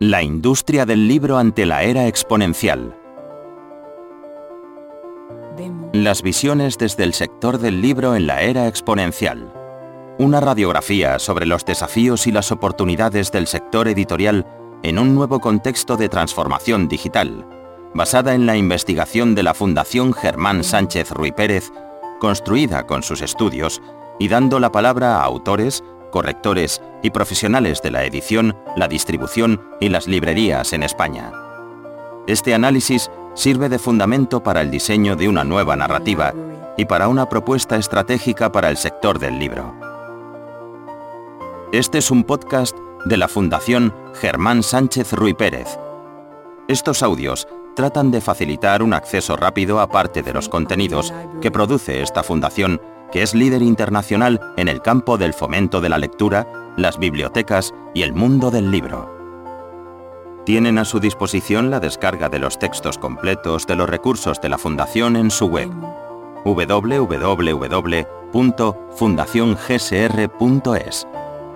La industria del libro ante la era exponencial. Las visiones desde el sector del libro en la era exponencial. Una radiografía sobre los desafíos y las oportunidades del sector editorial en un nuevo contexto de transformación digital, basada en la investigación de la Fundación Germán Sánchez Ruy Pérez, construida con sus estudios y dando la palabra a autores, correctores y profesionales de la edición, la distribución y las librerías en España. Este análisis sirve de fundamento para el diseño de una nueva narrativa y para una propuesta estratégica para el sector del libro. Este es un podcast de la Fundación Germán Sánchez Ruy Pérez. Estos audios tratan de facilitar un acceso rápido a parte de los contenidos que produce esta fundación, que es líder internacional en el campo del fomento de la lectura, las bibliotecas y el mundo del libro. Tienen a su disposición la descarga de los textos completos de los recursos de la Fundación en su web www.fundaciongsr.es.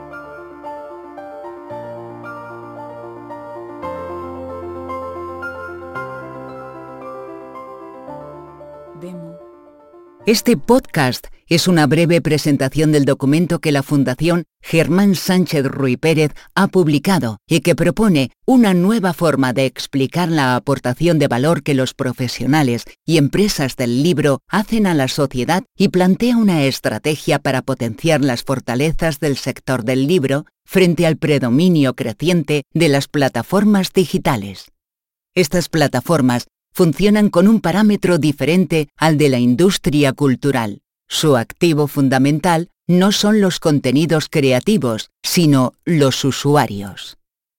Este podcast es una breve presentación del documento que la Fundación Germán Sánchez Ruy Pérez ha publicado y que propone una nueva forma de explicar la aportación de valor que los profesionales y empresas del libro hacen a la sociedad y plantea una estrategia para potenciar las fortalezas del sector del libro frente al predominio creciente de las plataformas digitales. Estas plataformas funcionan con un parámetro diferente al de la industria cultural. Su activo fundamental no son los contenidos creativos, sino los usuarios.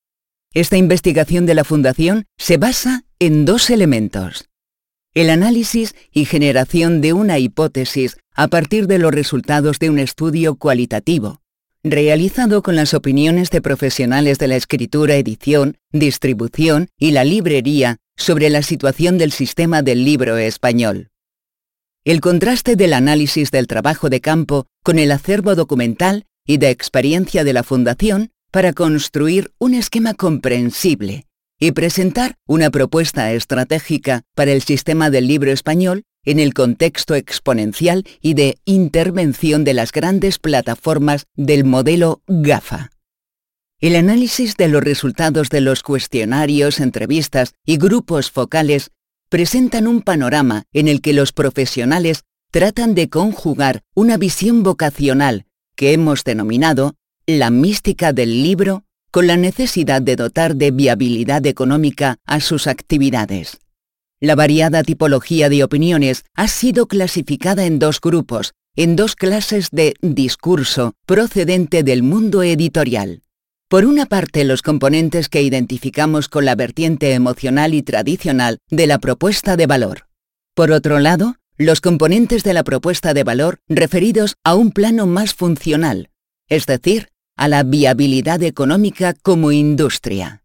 Esta investigación de la Fundación se basa en dos elementos: el análisis y generación de una hipótesis a partir de los resultados de un estudio cualitativo, realizado con las opiniones de profesionales de la escritura, edición, distribución y la librería sobre la situación del sistema del libro español. El contraste del análisis del trabajo de campo con el acervo documental y de experiencia de la Fundación para construir un esquema comprensible y presentar una propuesta estratégica para el sistema del libro español en el contexto exponencial y de intervención de las grandes plataformas del modelo GAFA. El análisis de los resultados de los cuestionarios, entrevistas y grupos focales presentan un panorama en el que los profesionales tratan de conjugar una visión vocacional que hemos denominado la mística del libro con la necesidad de dotar de viabilidad económica a sus actividades. La variada tipología de opiniones ha sido clasificada en dos grupos, en dos clases de discurso procedente del mundo editorial. Por una parte, los componentes que identificamos con la vertiente emocional y tradicional de la propuesta de valor. Por otro lado, los componentes de la propuesta de valor referidos a un plano más funcional, es decir, a la viabilidad económica como industria.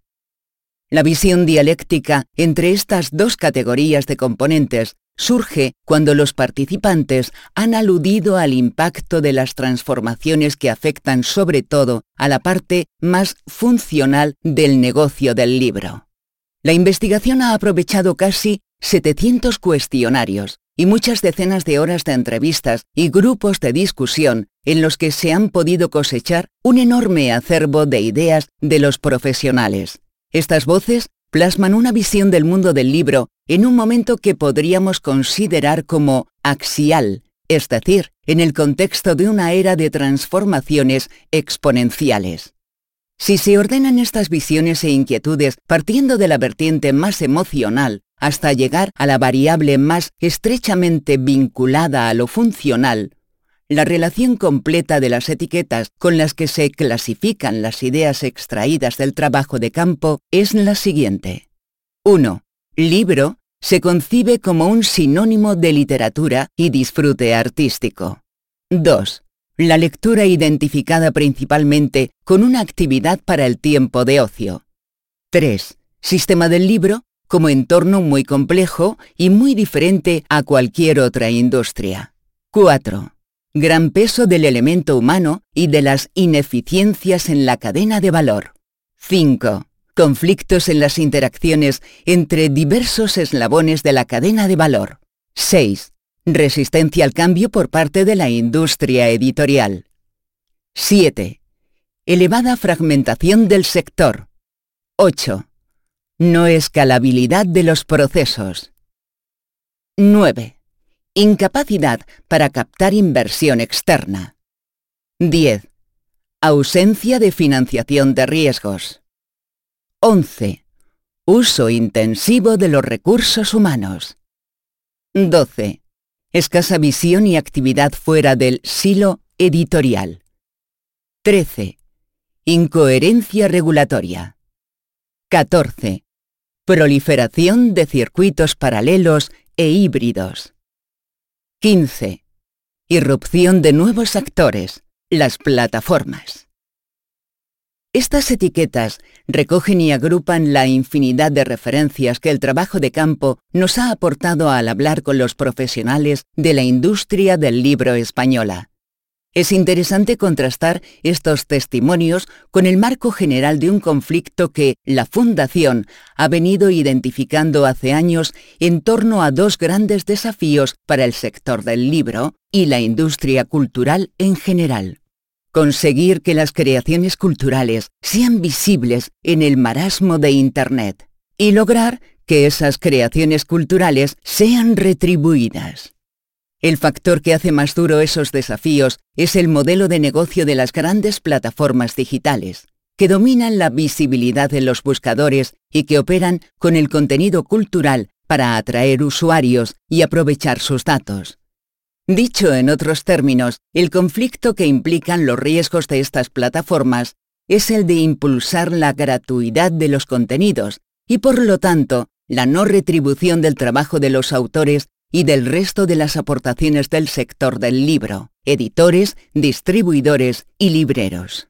La visión dialéctica entre estas dos categorías de componentes surge cuando los participantes han aludido al impacto de las transformaciones que afectan sobre todo a la parte más funcional del negocio del libro. La investigación ha aprovechado casi 700 cuestionarios y muchas decenas de horas de entrevistas y grupos de discusión en los que se han podido cosechar un enorme acervo de ideas de los profesionales. Estas voces plasman una visión del mundo del libro en un momento que podríamos considerar como axial, es decir, en el contexto de una era de transformaciones exponenciales. Si se ordenan estas visiones e inquietudes partiendo de la vertiente más emocional hasta llegar a la variable más estrechamente vinculada a lo funcional, la relación completa de las etiquetas con las que se clasifican las ideas extraídas del trabajo de campo es la siguiente. 1. Libro se concibe como un sinónimo de literatura y disfrute artístico. 2. La lectura identificada principalmente con una actividad para el tiempo de ocio. 3. Sistema del libro como entorno muy complejo y muy diferente a cualquier otra industria. 4. Gran peso del elemento humano y de las ineficiencias en la cadena de valor. 5. Conflictos en las interacciones entre diversos eslabones de la cadena de valor. 6. Resistencia al cambio por parte de la industria editorial. 7. Elevada fragmentación del sector. 8. No escalabilidad de los procesos. 9. Incapacidad para captar inversión externa. 10. Ausencia de financiación de riesgos. 11. Uso intensivo de los recursos humanos. 12. Escasa visión y actividad fuera del silo editorial. 13. Incoherencia regulatoria. 14. Proliferación de circuitos paralelos e híbridos. 15. Irrupción de nuevos actores, las plataformas. Estas etiquetas recogen y agrupan la infinidad de referencias que el trabajo de campo nos ha aportado al hablar con los profesionales de la industria del libro española. Es interesante contrastar estos testimonios con el marco general de un conflicto que la Fundación ha venido identificando hace años en torno a dos grandes desafíos para el sector del libro y la industria cultural en general. Conseguir que las creaciones culturales sean visibles en el marasmo de Internet y lograr que esas creaciones culturales sean retribuidas. El factor que hace más duro esos desafíos es el modelo de negocio de las grandes plataformas digitales, que dominan la visibilidad de los buscadores y que operan con el contenido cultural para atraer usuarios y aprovechar sus datos. Dicho en otros términos, el conflicto que implican los riesgos de estas plataformas es el de impulsar la gratuidad de los contenidos y, por lo tanto, la no retribución del trabajo de los autores y del resto de las aportaciones del sector del libro, editores, distribuidores y libreros.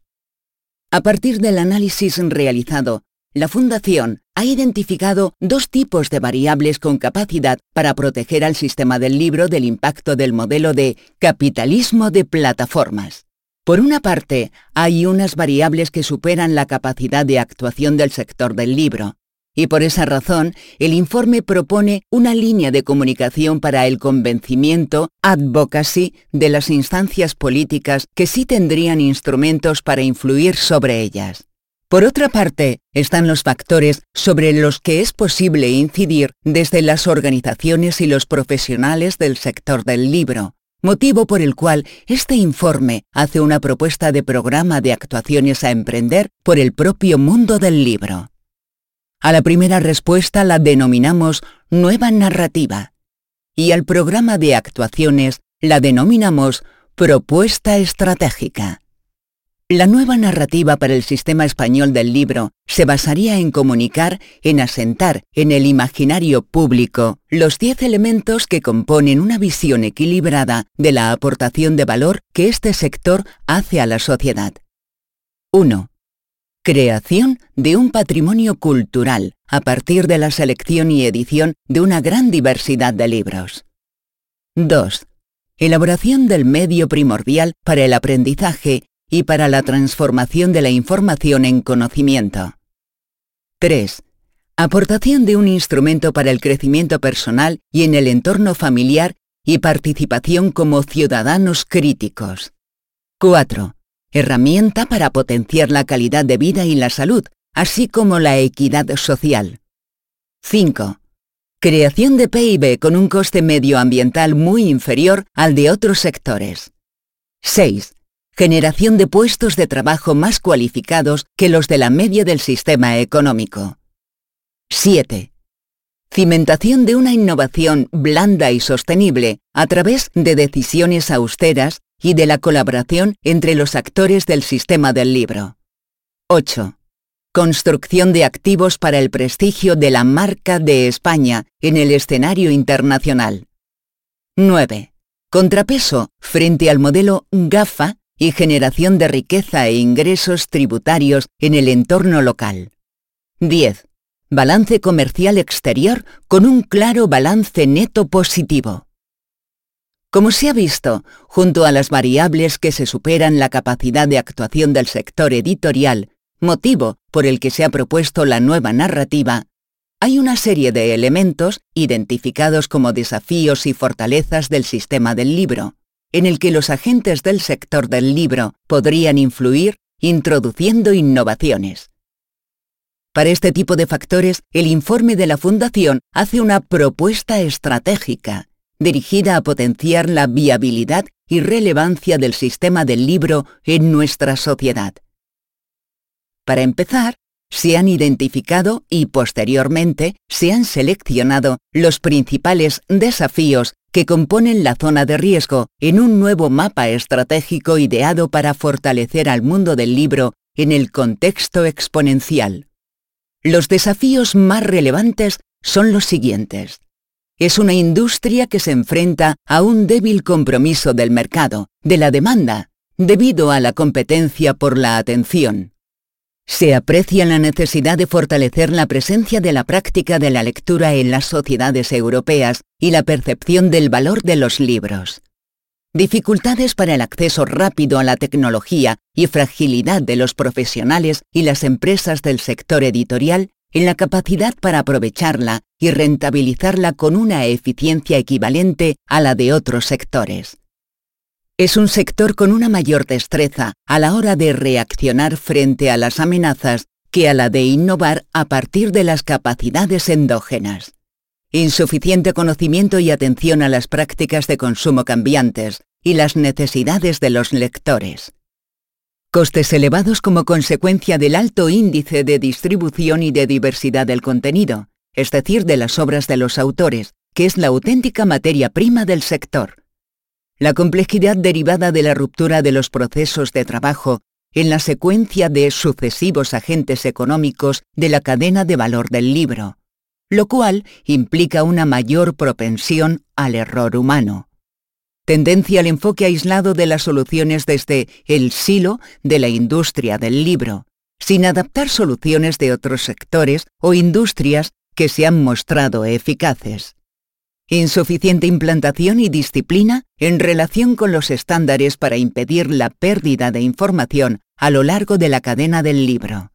A partir del análisis realizado, la Fundación ha identificado dos tipos de variables con capacidad para proteger al sistema del libro del impacto del modelo de capitalismo de plataformas. Por una parte, hay unas variables que superan la capacidad de actuación del sector del libro, y por esa razón, el informe propone una línea de comunicación para el convencimiento, advocacy, de las instancias políticas que sí tendrían instrumentos para influir sobre ellas. Por otra parte, están los factores sobre los que es posible incidir desde las organizaciones y los profesionales del sector del libro, motivo por el cual este informe hace una propuesta de programa de actuaciones a emprender por el propio mundo del libro. A la primera respuesta la denominamos nueva narrativa y al programa de actuaciones la denominamos propuesta estratégica. La nueva narrativa para el sistema español del libro se basaría en comunicar, en asentar en el imaginario público los 10 elementos que componen una visión equilibrada de la aportación de valor que este sector hace a la sociedad. 1. Creación de un patrimonio cultural a partir de la selección y edición de una gran diversidad de libros. 2. Elaboración del medio primordial para el aprendizaje y para la transformación de la información en conocimiento. 3. Aportación de un instrumento para el crecimiento personal y en el entorno familiar y participación como ciudadanos críticos. 4. Herramienta para potenciar la calidad de vida y la salud, así como la equidad social. 5. Creación de PIB con un coste medioambiental muy inferior al de otros sectores. 6. Generación de puestos de trabajo más cualificados que los de la media del sistema económico. 7. Cimentación de una innovación blanda y sostenible a través de decisiones austeras y de la colaboración entre los actores del sistema del libro. 8. Construcción de activos para el prestigio de la marca de España en el escenario internacional. 9. Contrapeso frente al modelo GAFA y generación de riqueza e ingresos tributarios en el entorno local. 10. Balance comercial exterior con un claro balance neto positivo. Como se ha visto, junto a las variables que se superan la capacidad de actuación del sector editorial, motivo por el que se ha propuesto la nueva narrativa, hay una serie de elementos identificados como desafíos y fortalezas del sistema del libro, en el que los agentes del sector del libro podrían influir introduciendo innovaciones. Para este tipo de factores, el informe de la Fundación hace una propuesta estratégica dirigida a potenciar la viabilidad y relevancia del sistema del libro en nuestra sociedad. Para empezar, se han identificado y posteriormente se han seleccionado los principales desafíos que componen la zona de riesgo en un nuevo mapa estratégico ideado para fortalecer al mundo del libro en el contexto exponencial. Los desafíos más relevantes son los siguientes. Es una industria que se enfrenta a un débil compromiso del mercado, de la demanda, debido a la competencia por la atención. Se aprecia la necesidad de fortalecer la presencia de la práctica de la lectura en las sociedades europeas y la percepción del valor de los libros. Dificultades para el acceso rápido a la tecnología y fragilidad de los profesionales y las empresas del sector editorial en la capacidad para aprovecharla y rentabilizarla con una eficiencia equivalente a la de otros sectores. Es un sector con una mayor destreza a la hora de reaccionar frente a las amenazas que a la de innovar a partir de las capacidades endógenas. Insuficiente conocimiento y atención a las prácticas de consumo cambiantes y las necesidades de los lectores. Costes elevados como consecuencia del alto índice de distribución y de diversidad del contenido, es decir, de las obras de los autores, que es la auténtica materia prima del sector. La complejidad derivada de la ruptura de los procesos de trabajo en la secuencia de sucesivos agentes económicos de la cadena de valor del libro, lo cual implica una mayor propensión al error humano. Tendencia al enfoque aislado de las soluciones desde el silo de la industria del libro, sin adaptar soluciones de otros sectores o industrias que se han mostrado eficaces. Insuficiente implantación y disciplina en relación con los estándares para impedir la pérdida de información a lo largo de la cadena del libro.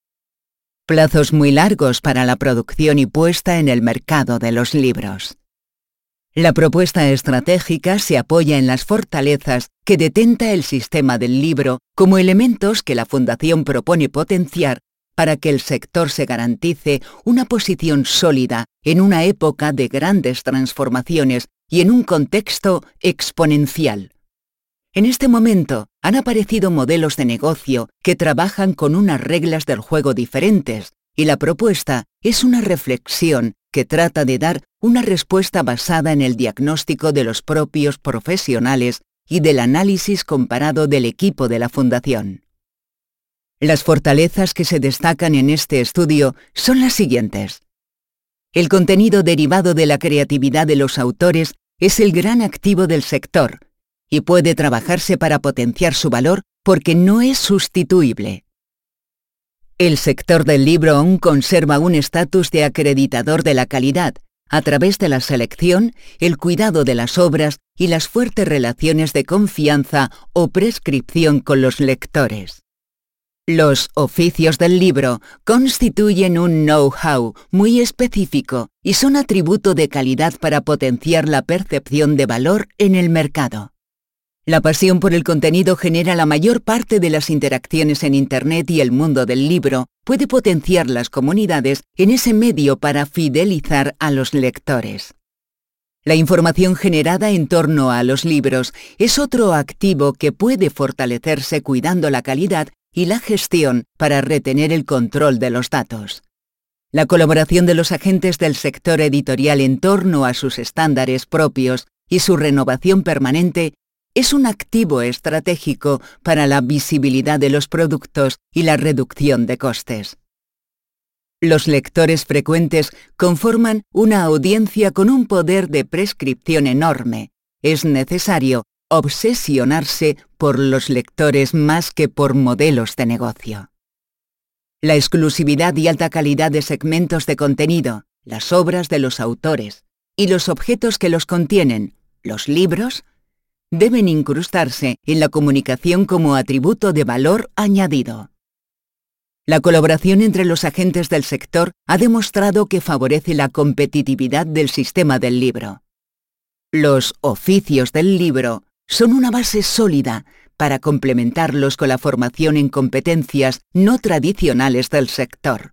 Plazos muy largos para la producción y puesta en el mercado de los libros. La propuesta estratégica se apoya en las fortalezas que detenta el sistema del libro como elementos que la Fundación propone potenciar para que el sector se garantice una posición sólida en una época de grandes transformaciones y en un contexto exponencial. En este momento han aparecido modelos de negocio que trabajan con unas reglas del juego diferentes y la propuesta es una reflexión que trata de dar una respuesta basada en el diagnóstico de los propios profesionales y del análisis comparado del equipo de la Fundación. Las fortalezas que se destacan en este estudio son las siguientes. El contenido derivado de la creatividad de los autores es el gran activo del sector y puede trabajarse para potenciar su valor porque no es sustituible. El sector del libro aún conserva un estatus de acreditador de la calidad a través de la selección, el cuidado de las obras y las fuertes relaciones de confianza o prescripción con los lectores. Los oficios del libro constituyen un know-how muy específico y son atributo de calidad para potenciar la percepción de valor en el mercado. La pasión por el contenido genera la mayor parte de las interacciones en Internet y el mundo del libro puede potenciar las comunidades en ese medio para fidelizar a los lectores. La información generada en torno a los libros es otro activo que puede fortalecerse cuidando la calidad y la gestión para retener el control de los datos. La colaboración de los agentes del sector editorial en torno a sus estándares propios y su renovación permanente es un activo estratégico para la visibilidad de los productos y la reducción de costes. Los lectores frecuentes conforman una audiencia con un poder de prescripción enorme. Es necesario obsesionarse por los lectores más que por modelos de negocio. La exclusividad y alta calidad de segmentos de contenido, las obras de los autores y los objetos que los contienen, los libros, deben incrustarse en la comunicación como atributo de valor añadido. La colaboración entre los agentes del sector ha demostrado que favorece la competitividad del sistema del libro. Los oficios del libro son una base sólida para complementarlos con la formación en competencias no tradicionales del sector.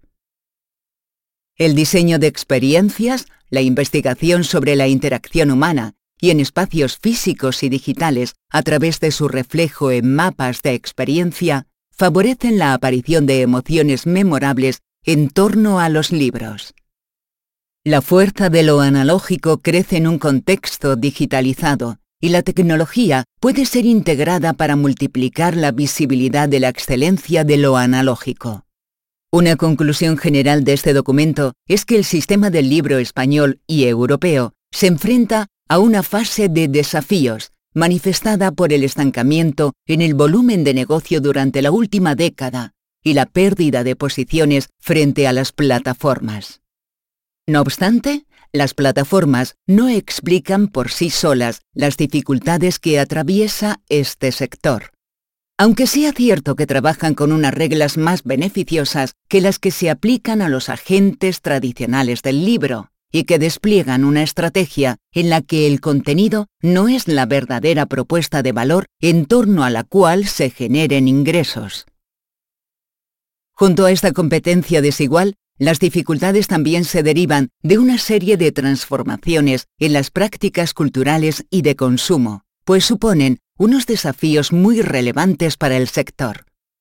El diseño de experiencias, la investigación sobre la interacción humana y en espacios físicos y digitales a través de su reflejo en mapas de experiencia, favorecen la aparición de emociones memorables en torno a los libros. La fuerza de lo analógico crece en un contexto digitalizado y la tecnología puede ser integrada para multiplicar la visibilidad de la excelencia de lo analógico. Una conclusión general de este documento es que el sistema del libro español y europeo se enfrenta a una fase de desafíos manifestada por el estancamiento en el volumen de negocio durante la última década y la pérdida de posiciones frente a las plataformas. No obstante, las plataformas no explican por sí solas las dificultades que atraviesa este sector. Aunque sea cierto que trabajan con unas reglas más beneficiosas que las que se aplican a los agentes tradicionales del libro, y que despliegan una estrategia en la que el contenido no es la verdadera propuesta de valor en torno a la cual se generen ingresos. Junto a esta competencia desigual, las dificultades también se derivan de una serie de transformaciones en las prácticas culturales y de consumo, pues suponen unos desafíos muy relevantes para el sector.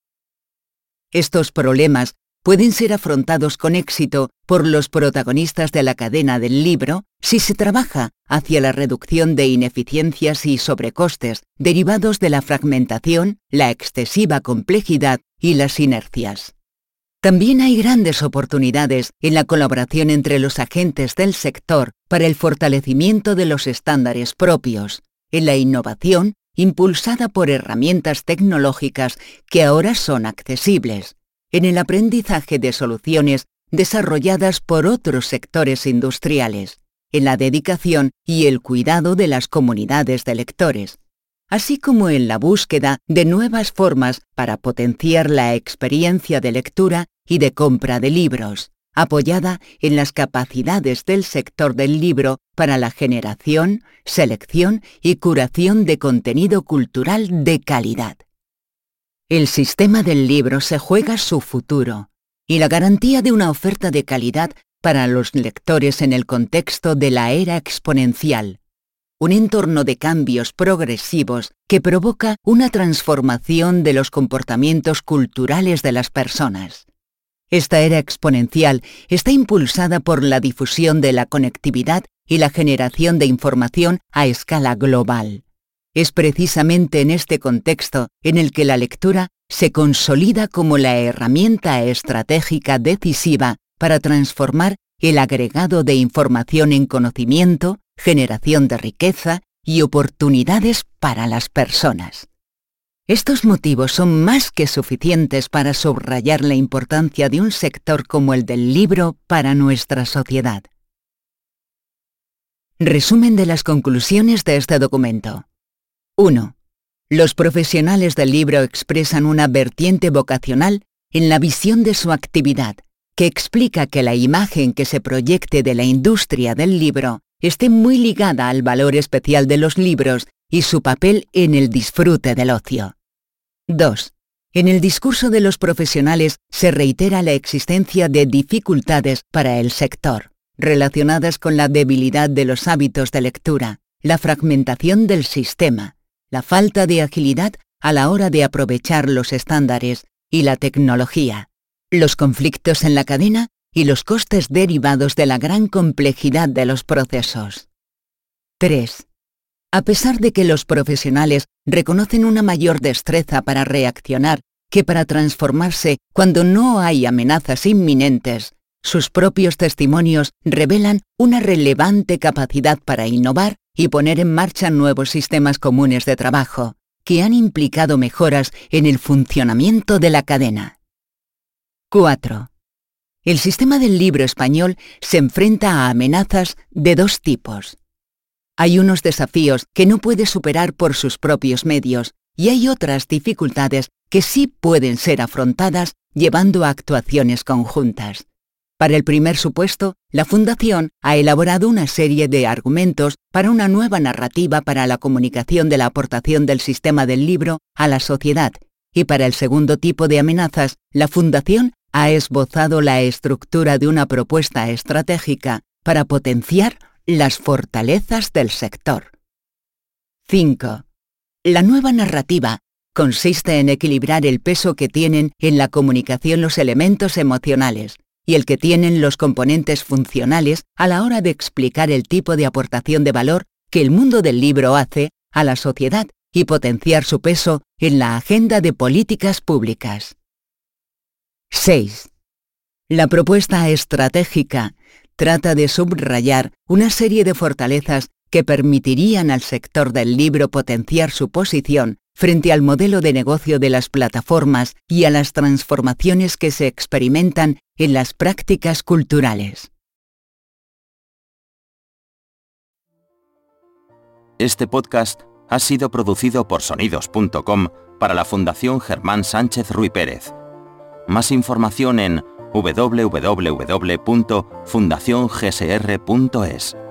Estos problemas pueden ser afrontados con éxito por los protagonistas de la cadena del libro si se trabaja hacia la reducción de ineficiencias y sobrecostes derivados de la fragmentación, la excesiva complejidad y las inercias. También hay grandes oportunidades en la colaboración entre los agentes del sector para el fortalecimiento de los estándares propios, en la innovación impulsada por herramientas tecnológicas que ahora son accesibles, en el aprendizaje de soluciones desarrolladas por otros sectores industriales, en la dedicación y el cuidado de las comunidades de lectores, así como en la búsqueda de nuevas formas para potenciar la experiencia de lectura y de compra de libros, apoyada en las capacidades del sector del libro para la generación, selección y curación de contenido cultural de calidad. El sistema del libro se juega su futuro y la garantía de una oferta de calidad para los lectores en el contexto de la era exponencial, un entorno de cambios progresivos que provoca una transformación de los comportamientos culturales de las personas. Esta era exponencial está impulsada por la difusión de la conectividad y la generación de información a escala global. Es precisamente en este contexto en el que la lectura se consolida como la herramienta estratégica decisiva para transformar el agregado de información en conocimiento, generación de riqueza y oportunidades para las personas. Estos motivos son más que suficientes para subrayar la importancia de un sector como el del libro para nuestra sociedad. Resumen de las conclusiones de este documento. 1. Los profesionales del libro expresan una vertiente vocacional en la visión de su actividad, que explica que la imagen que se proyecte de la industria del libro esté muy ligada al valor especial de los libros y su papel en el disfrute del ocio. 2. En el discurso de los profesionales se reitera la existencia de dificultades para el sector, relacionadas con la debilidad de los hábitos de lectura, la fragmentación del sistema, la falta de agilidad a la hora de aprovechar los estándares y la tecnología, los conflictos en la cadena y los costes derivados de la gran complejidad de los procesos. 3. A pesar de que los profesionales reconocen una mayor destreza para reaccionar que para transformarse cuando no hay amenazas inminentes, sus propios testimonios revelan una relevante capacidad para innovar y poner en marcha nuevos sistemas comunes de trabajo, que han implicado mejoras en el funcionamiento de la cadena. 4. El sistema del libro español se enfrenta a amenazas de dos tipos. Hay unos desafíos que no puede superar por sus propios medios y hay otras dificultades que sí pueden ser afrontadas llevando a actuaciones conjuntas. Para el primer supuesto, la Fundación ha elaborado una serie de argumentos para una nueva narrativa para la comunicación de la aportación del sistema del libro a la sociedad, y para el segundo tipo de amenazas, la Fundación ha esbozado la estructura de una propuesta estratégica para potenciar las fortalezas del sector. 5. La nueva narrativa consiste en equilibrar el peso que tienen en la comunicación los elementos emocionales y el que tienen los componentes funcionales a la hora de explicar el tipo de aportación de valor que el mundo del libro hace a la sociedad y potenciar su peso en la agenda de políticas públicas. 6. La propuesta estratégica trata de subrayar una serie de fortalezas que permitirían al sector del libro potenciar su posición frente al modelo de negocio de las plataformas y a las transformaciones que se experimentan en las prácticas culturales. Este podcast ha sido producido por Sonidos.com para la Fundación Germán Sánchez Ruy Pérez. Más información en www.fundaciongsr.es.